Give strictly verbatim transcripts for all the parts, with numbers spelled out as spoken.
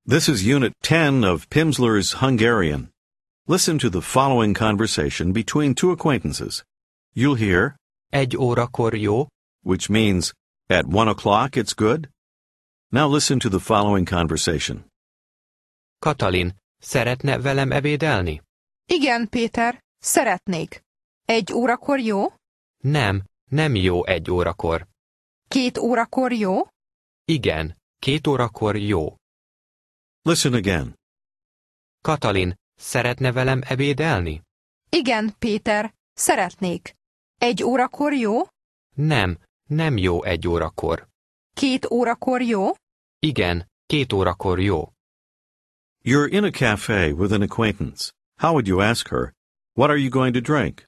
This is Unit ten of Pimsleur's Hungarian. Listen to the following conversation between two acquaintances. You'll hear, Egy órakor jó? which means, at one o'clock it's good. Now listen to the following conversation. Katalin, szeretne velem ebédelni? Igen, Péter, szeretnék. Egy órakor jó? Nem, nem jó egy órakor. Két órakor jó? Igen, két órakor jó. Listen again. Katalin, szeretne velem ebédelni? Igen, Péter, szeretnék. Egy órakor jó? Nem, nem jó egy órakor. Két órakor jó? Igen, két órakor jó. You're in a cafe with an acquaintance. How would you ask her, what are you going to drink?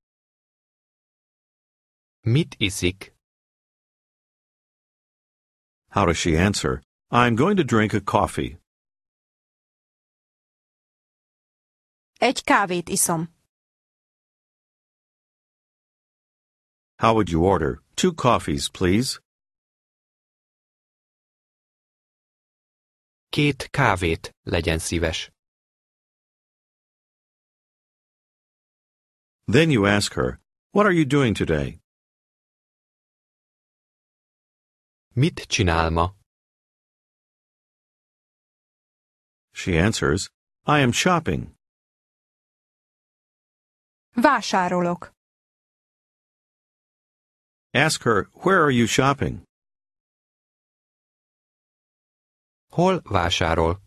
Mit iszik? How does she answer, I'm going to drink a coffee. Egy kávét iszom. How would you order, two coffees, please? Két kávét, legyen szíves. Then you ask her, what are you doing today? Mit csinál ma? She answers, I am shopping. Vásárolok. Ask her, where are you shopping? Hol vásárol?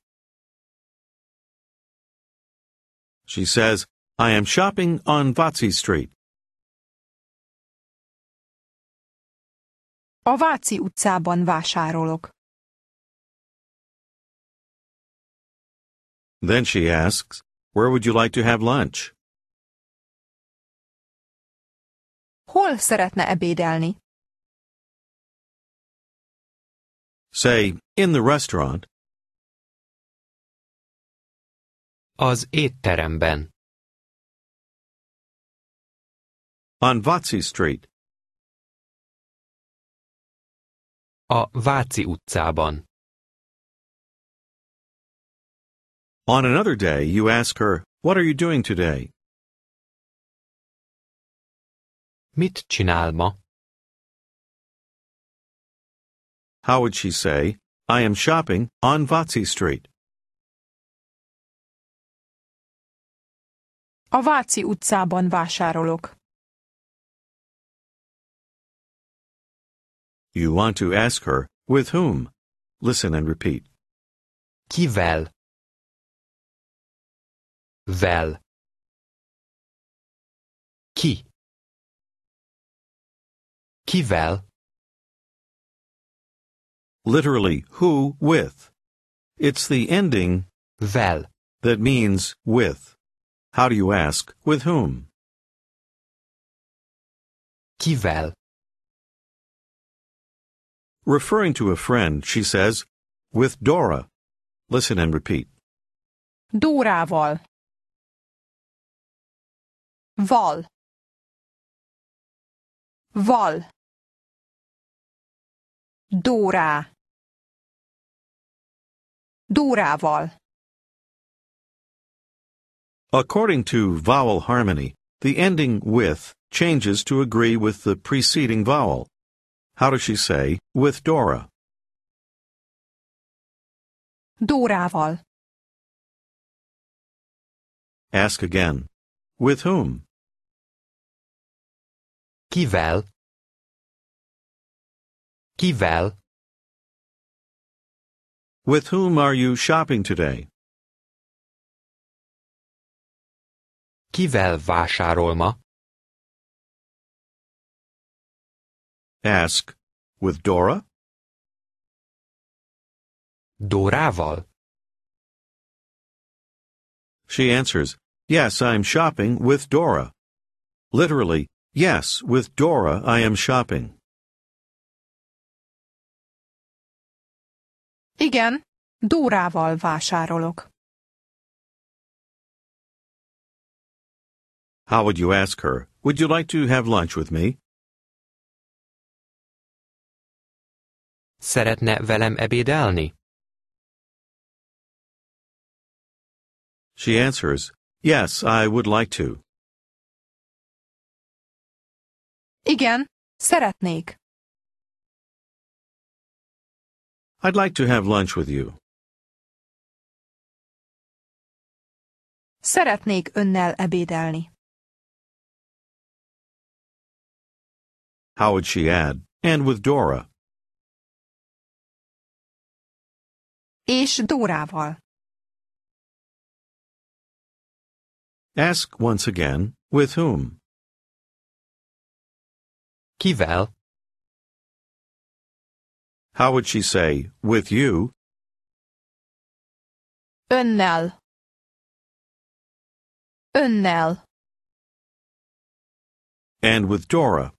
She says, I am shopping on Váci Street. A Váci utcában vásárolok. Then she asks, where would you like to have lunch? Hol szeretne ebédelni? Say, in the restaurant. Az étteremben. On Váci Street. A Váci utcában. On another day, you ask her, what are you doing today? Mit csinál ma? How would she say, I am shopping on Váci Street? A Váci utcában vásárolok. You want to ask her, with whom? Listen and repeat. Kivel? Vel. Ki? Kivel? Literally, who with. It's the ending Vel. that means with. How do you ask, with whom? Kivel? Referring to a friend, she says, with Dora. Listen and repeat. Dórával. Val. Val. Dórá. Dórával. According to vowel harmony, the ending with changes to agree with the preceding vowel. How does she say, with Dora? Dórával. Ask again. With whom? Kivel? Kivel? With whom are you shopping today? Kivel vásárol ma? Ask, with Dora? Dórával? She answers, yes, I'm shopping with Dora. Literally, yes, with Dora I am shopping. Igen, Dórával vásárolok. How would you ask her, would you like to have lunch with me? Szeretne velem ebédelni? She answers, Yes, I would like to. Igen, szeretnék. I'd like to have lunch with you. Szeretnék önnel ebédelni. How would she add, and with Dora? És Dórával. Ask once again, with whom? Kivel? How would she say, with you? Önnel. Önnel. And with Dora?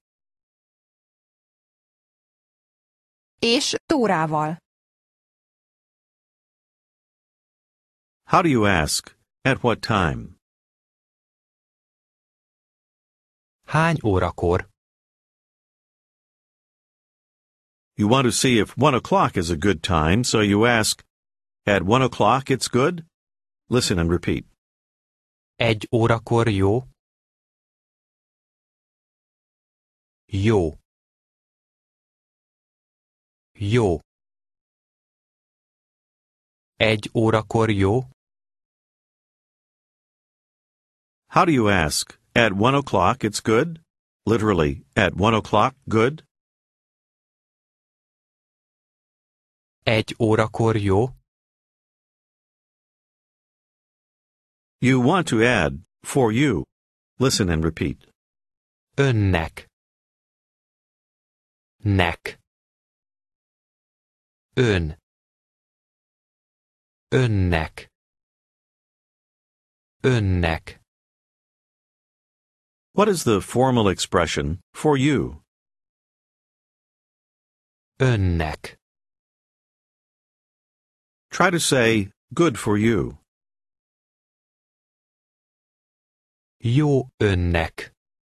És Dórával. How do you ask, at what time? Hány órakor? You want to see if one o'clock is a good time, so you ask, at one o'clock it's good? Listen and repeat. Egy órakor jó? Jó. Jó. Egy órakor jó? How do you ask, at one o'clock it's good? Literally, at one o'clock good? Egy órakor jó? You want to add, for you. Listen and repeat. Önnek. Nek. Ön. Önnek. Önnek. What is the formal expression, for you? Önnek. Try to say, good for you. Jó önnek.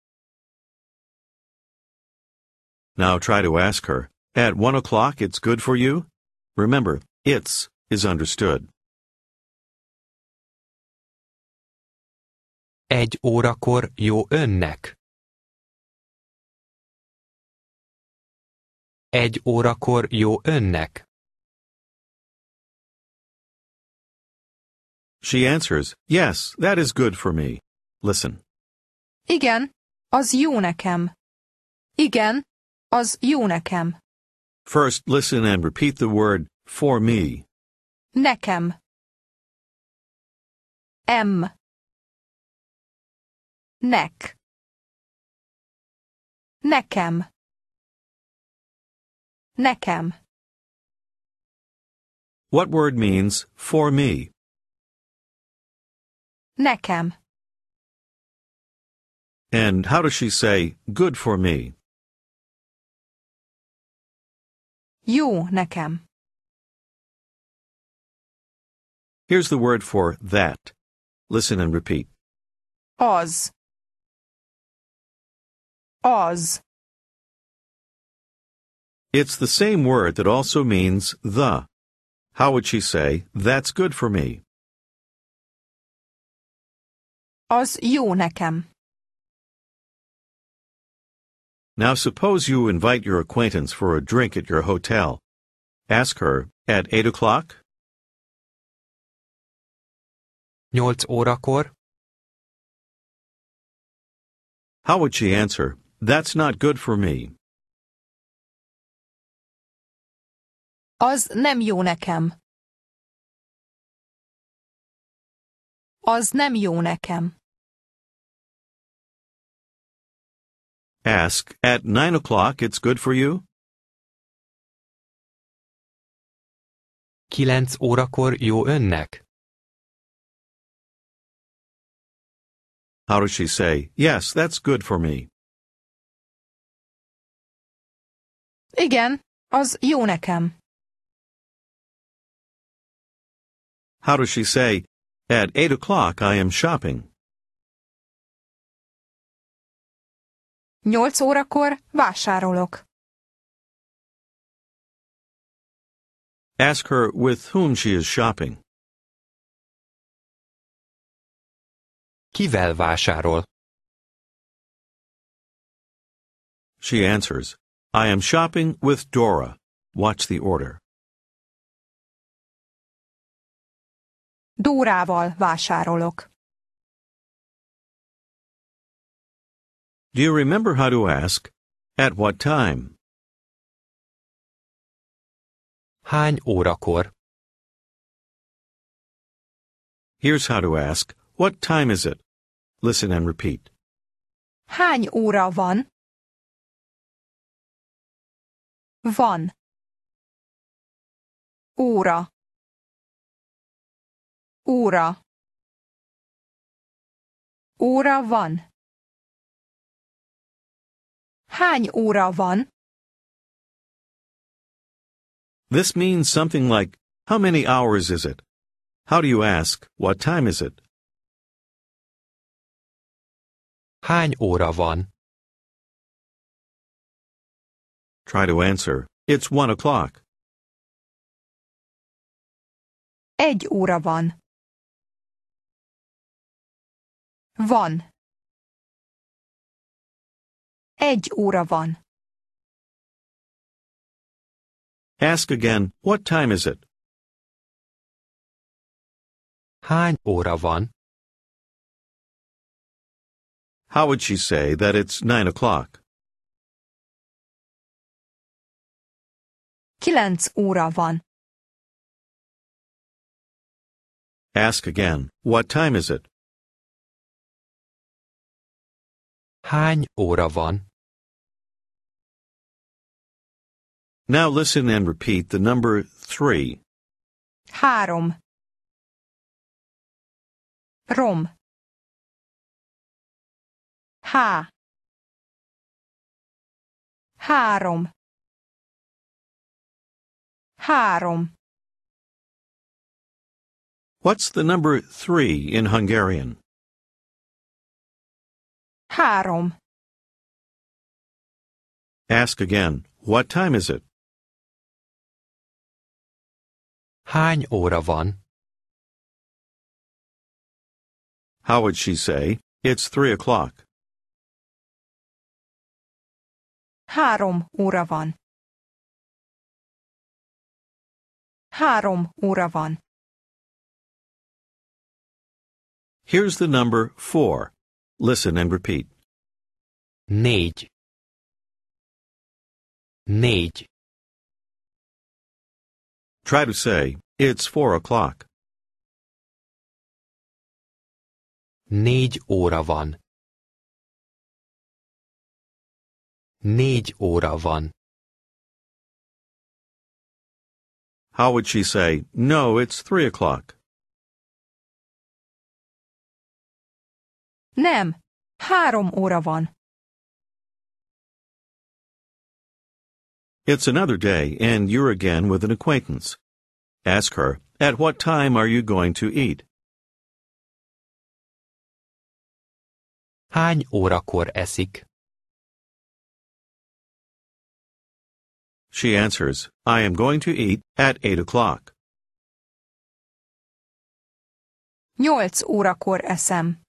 Now try to ask her, at one o'clock it's good for you? Remember, it's is understood. Egy órakor jó önnek. Egy órakor jó önnek. She answers, yes, that is good for me. Listen. Igen, az jó nekem. Igen, az jó nekem. First, listen and repeat the word, for me. Nekem. M. Nek. Nekem. Nekem. What word means, for me? Nekem. And how does she say, good for me? Jó nekem. Here's the word for that. Listen and repeat. Az. Az. It's the same word that also means the. How would she say, that's good for me? Az jó nekem. Now suppose you invite your acquaintance for a drink at your hotel. Ask her, at eight o'clock? Nyolc órakor? How would she answer, that's not good for me? Az nem jó nekem. Az nem jó nekem. Ask, at nine o'clock it's good for you? Kilenc órakor jó önnek? How does she say, yes, that's good for me? Igen, az jó nekem. How does she say, at eight o'clock I am shopping? Nyolc órakor vásárolok. Ask her with whom she is shopping. Kivel vásárol? She answers, I am shopping with Dora. Watch the order. Dórával vásárolok. Do you remember how to ask, at what time? Hány órakor? Here's how to ask, what time is it? Listen and repeat. Hány óra van? Van. Óra. Óra. Óra van. Hány óra van? This means something like, how many hours is it? How do you ask, what time is it? Hány óra van? Try to answer, it's one o'clock. Egy óra van. Van. Egy óra van. Ask again, what time is it? Hány óra van? How would she say that it's nine o'clock? Kilenc óra van. Ask again, what time is it? Hány óra van? Now listen and repeat the number three. Három. Rom. Há. Három. Három. What's the number three in Hungarian? Három. Ask again, what time is it? Hány óra van? How would she say, it's three o'clock? Három óra van. Három óra van. Here's the number four. Listen and repeat. Négy. Négy. Try to say, it's four o'clock. Négy óra van. Négy óra van. How would she say, no, it's three o'clock? Nem. Három óra van. It's another day, and you're again with an acquaintance. Ask her, at what time are you going to eat? Hány órakor eszik? She answers, I am going to eat at eight o'clock. Nyolc órakor eszem.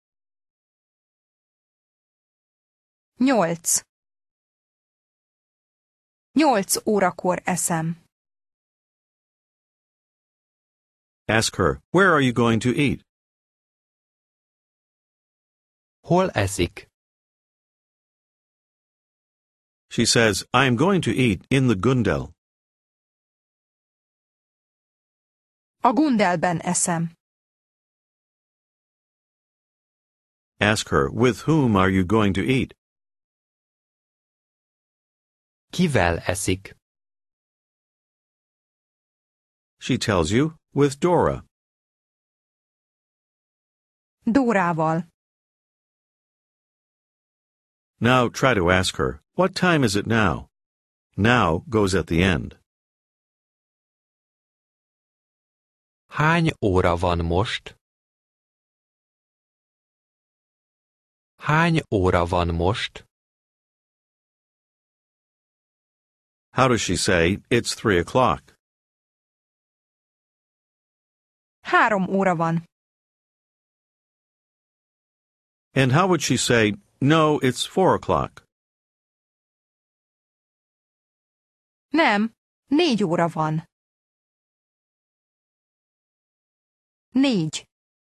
Nyolc. Nyolc órakor eszem. Ask her, where are you going to eat? Hol eszik? She says, I am going to eat in the Gundel. A Gundelben eszem. Ask her, with whom are you going to eat? Kivel eszik? She tells you, with Dora. Dórával. Now try to ask her, what time is it now? Now goes at the end. Hány óra van most? Hány óra van most? How does she say, it's three o'clock? Három óra van. And how would she say, no, it's four o'clock? Nem, négy óra van. Négy.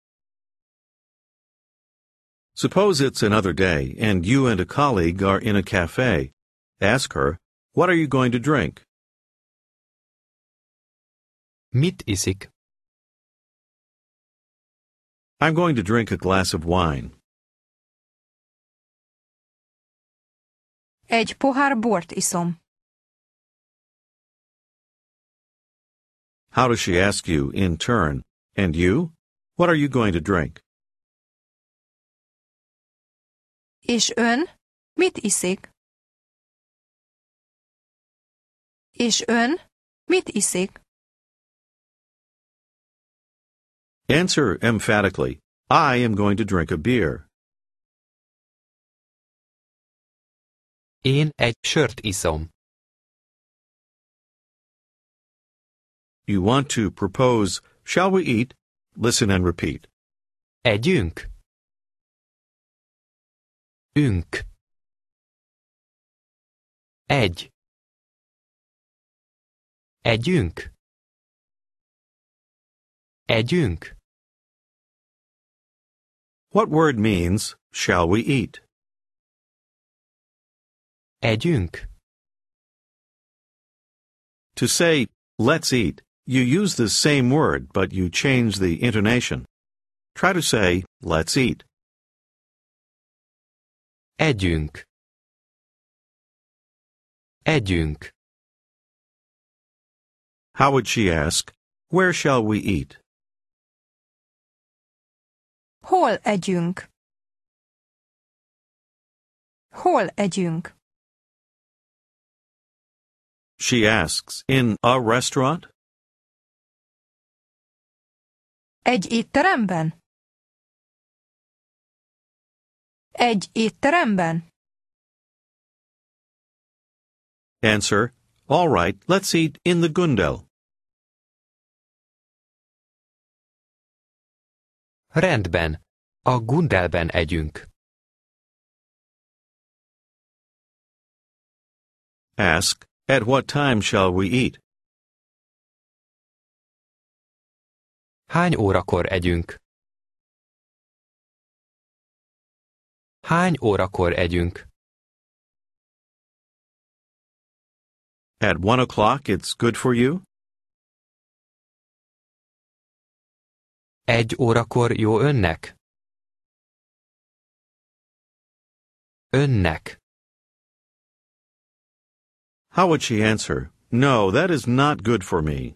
Suppose it's another day, and you and a colleague are in a cafe. Ask her, what are you going to drink? Mit iszik? I'm going to drink a glass of wine. Egy pohár bort iszom. How does she ask you in turn? And you? What are you going to drink? És ön? Mit iszik? És ön? Mit iszik? Answer emphatically, I am going to drink a beer. Én egy sört iszom. You want to propose, shall we eat? Listen and repeat. Együnk? Ünk. Egy. Együnk? Együnk? What word means, shall we eat? Együnk? To say, let's eat, you use the same word, but you change the intonation. Try to say, let's eat. Együnk. Együnk. How would she ask, where shall we eat? Hol együnk? Hol együnk? She asks, in a restaurant? Egy étteremben? Egy étteremben? Answer, all right, let's eat in the Gundel. Rendben. A Gundelben együnk. Ask, at what time shall we eat? Hány órakor együnk? Hány órakor együnk? At one o'clock it's good for you? Egy órakor jó önnek? Önnek. How would she answer? No, that is not good for me.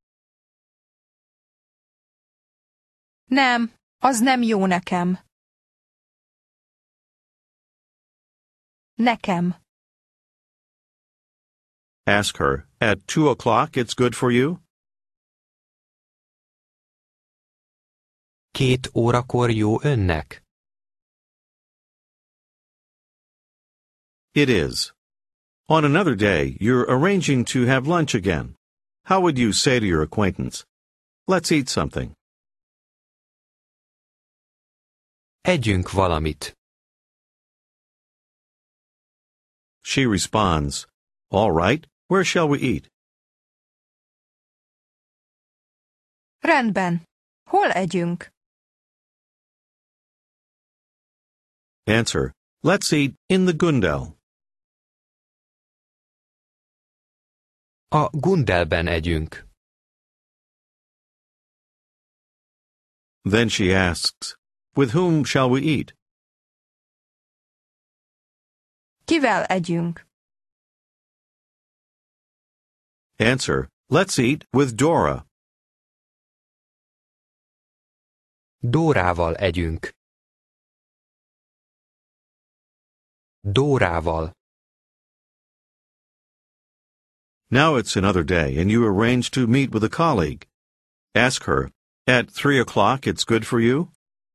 Nem, az nem jó nekem. Nekem. Ask her, at two o'clock it's good for you? Két órakor jó önnek? It is. On another day, you're arranging to have lunch again. How would you say to your acquaintance, let's eat something? Együnk valamit. She responds, all right, where shall we eat? Rendben. Hol együnk? Answer, let's eat in the Gundel. A Gundelben együnk. Then she asks, with whom shall we eat? Kivel együnk? Answer, let's eat with Dora. Dórával együnk. Dórával. Now it's another day, and you arrange to meet with a colleague. Ask her, at three o'clock it's good for you?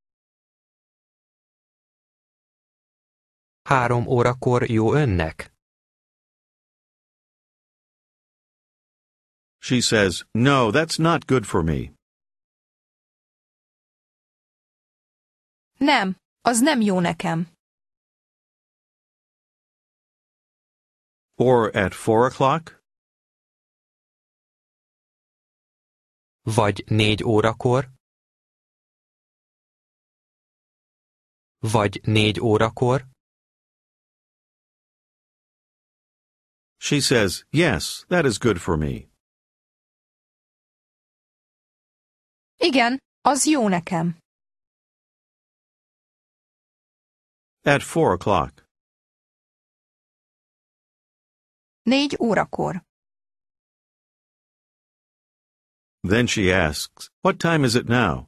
Három órakor jó önnek? She says, no, that's not good for me. Nem, az nem jó nekem. Or at four o'clock? Vagy négy órakor? Vagy négy órakor? She says, yes, that is good for me. Igen, az jó nekem. At four o'clock. Négy órakor. Then she asks, what time is it now?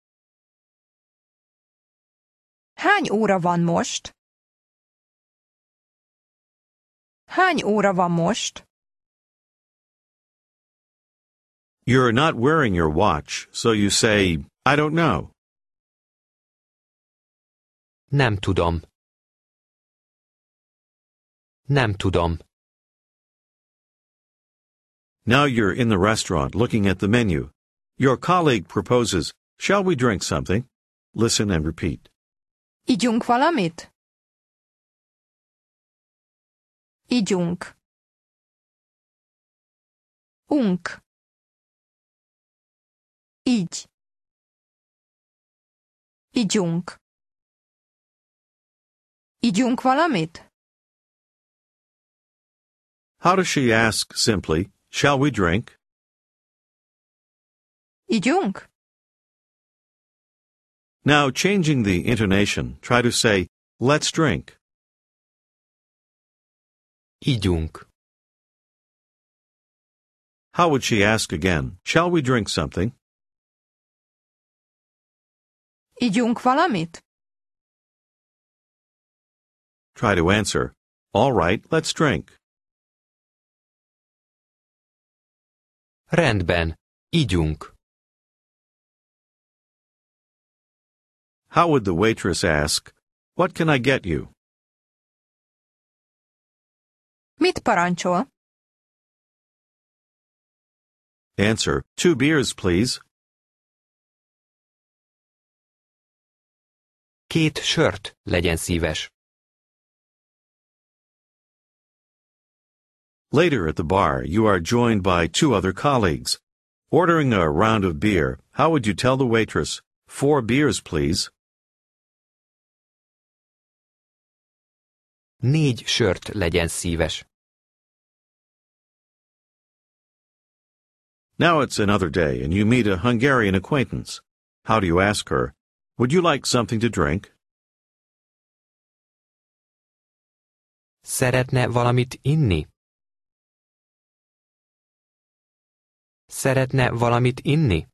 Hány óra van most? Hány óra van most? You're not wearing your watch, so you say, I don't know. Nem tudom. Nem tudom. Now you're in the restaurant looking at the menu. Your colleague proposes, shall we drink something? Listen and repeat. Igyunk valamit? Igyunk. Unk. Így. Igyunk. Igyunk valamit? How does she ask simply, shall we drink? Igyunk? Now, changing the intonation, try to say, let's drink. Igyunk. How would she ask again, shall we drink something? Igyunk valamit? Try to answer, all right, let's drink. Rendben. Igyunk. How would the waitress ask, what can I get you? Mit parancsol? Answer, two beers, please. Két sört, legyen szíves. Later at the bar, you are joined by two other colleagues. Ordering a round of beer, how would you tell the waitress, four beers, please? Négy sört, legyen szíves. Now it's another day, and you meet a Hungarian acquaintance. How do you ask her, would you like something to drink? Szeretne valamit inni? Szeretne valamit inni?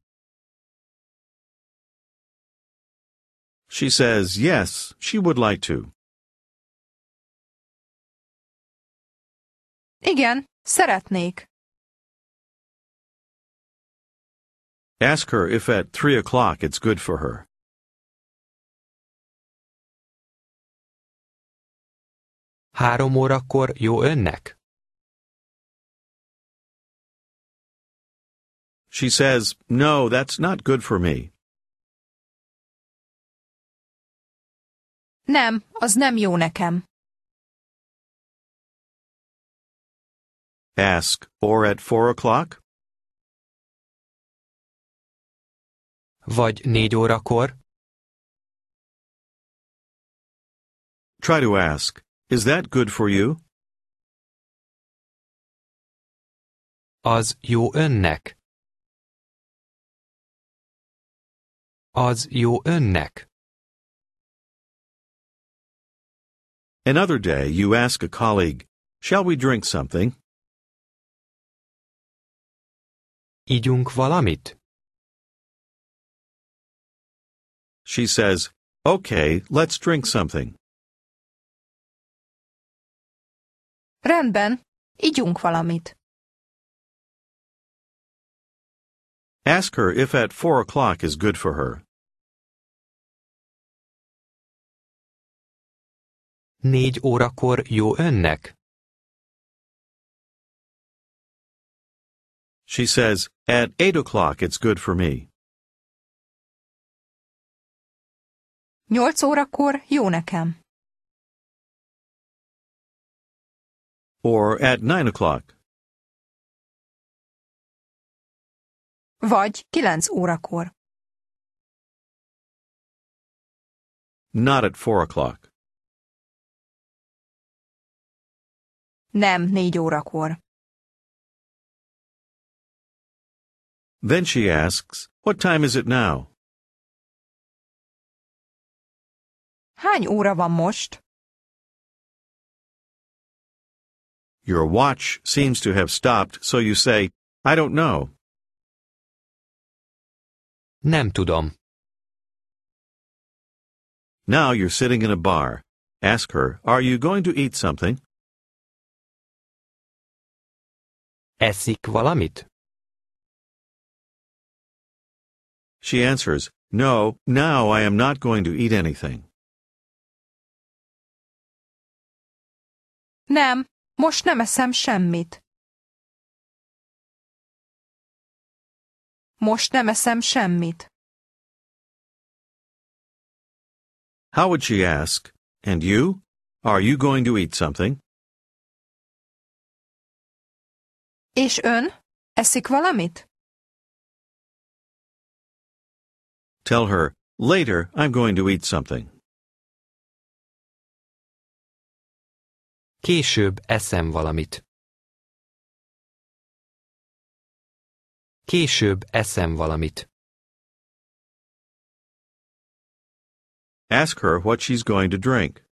She says, yes, she would like to. Igen, szeretnék. Ask her if at three o'clock it's good for her. Három órakor jó önnek? She says, no, that's not good for me. Nem, az nem jó nekem. Ask, or at four o'clock? Vagy négy órakor? Try to ask, is that good for you? Az jó önnek. Az jó önnek. Another day, you ask a colleague, shall we drink something? Igyunk valamit? She says, okay, let's drink something. Rendben, igyunk valamit. Ask her if at four o'clock is good for her. Négy órakor jó önnek? She says, at eight o'clock it's good for me. Nyolc órakor jó nekem. Or at nine o'clock. Vagy kilenc órakor. Not at four o'clock. Nem négy órakor. Then she asks, "What time is it now?" Hány óra van most? Your watch seems to have stopped, so you say, "I don't know." Nem tudom. Now you're sitting in a bar. Ask her, "Are you going to eat something?" Eszik valamit? She answers, "No, now I am not going to eat anything." Nem, most nem eszem semmit. Most nem eszem semmit. How would she ask, "And you? Are you going to eat something?" És ön? Eszik valamit? Tell her, "Later I'm going to eat something." Később eszem valamit. Később eszem valamit. Ask her what she's going to drink.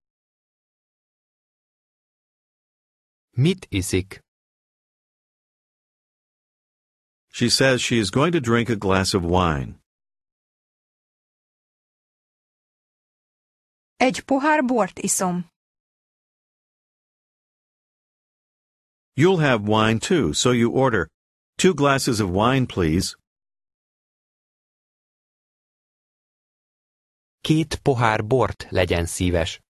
Mit iszik? She says she is going to drink a glass of wine. Egy pohár bort iszom. You'll have wine too, so you order, "Two glasses of wine, please." Két pohár bort legyen szíves.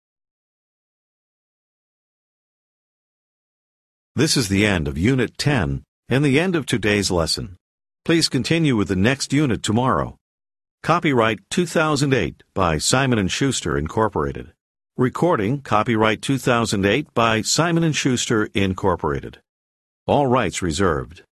This is the end of Unit ten and the end of today's lesson. Please continue with the next unit tomorrow. Copyright two thousand eight by Simon and Schuster, Incorporated. Recording copyright two thousand eight by Simon and Schuster, Incorporated. All rights reserved.